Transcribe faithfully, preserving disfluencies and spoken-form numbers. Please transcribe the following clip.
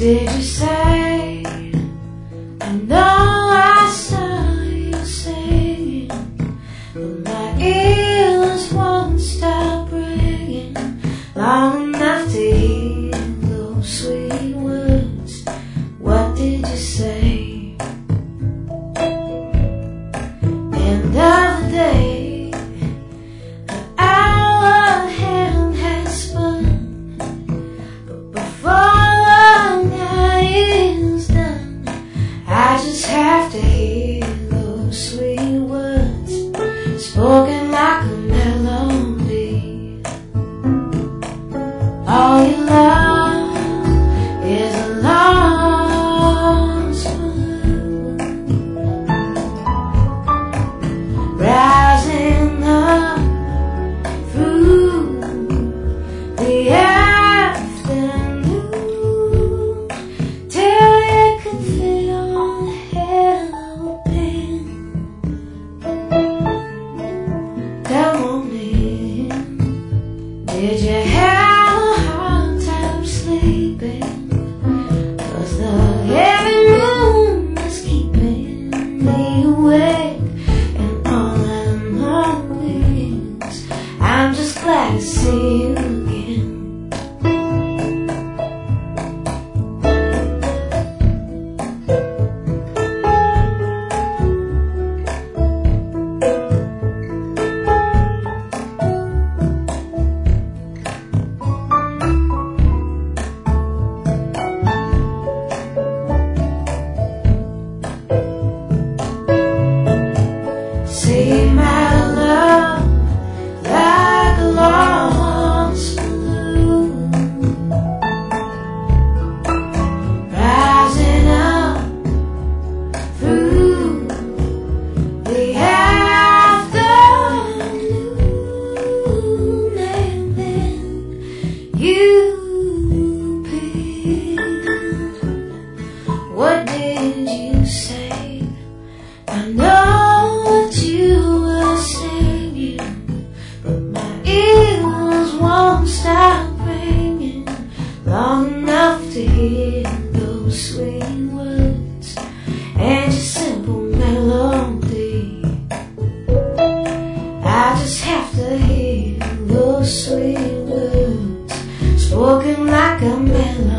did you say? I know I saw you singing, but my ears won't stop ringing long enough to hear those sweet words. What did you say? End of the day, the hour hand has spun, but before the night is done, I just have to hear those sweet words spoken like a melody. All you love is a lost balloon, rising up through the afternoon till you can feel helping. Come on in. Did you have a hard time sleeping? 'Cause the heavy room is keeping me awake, and all I'm hungry is I'm just glad to see you again. See my love like a lost balloon, rising up through the afternoon, and then you appeared. What did you say? I know what you were singing, but my ears won't stop ringing long enough to hear those sweet words and your simple melody. I just have to hear those sweet words spoken like a melody.